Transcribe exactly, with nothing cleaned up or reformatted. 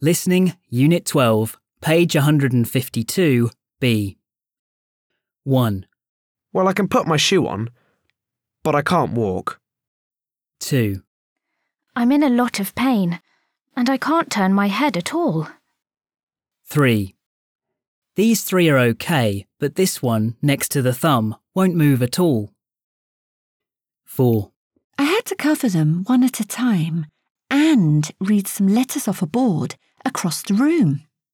Listening, Unit twelve, page one hundred fifty-two, B. one. Well, I can put my shoe on, but I can't walk. two. I'm in a lot of pain, and I can't turn my head at all. three. These three are okay, but this one, next to the thumb, won't move at all. four. I had to cover them one at a time and read some letters off a board across the room.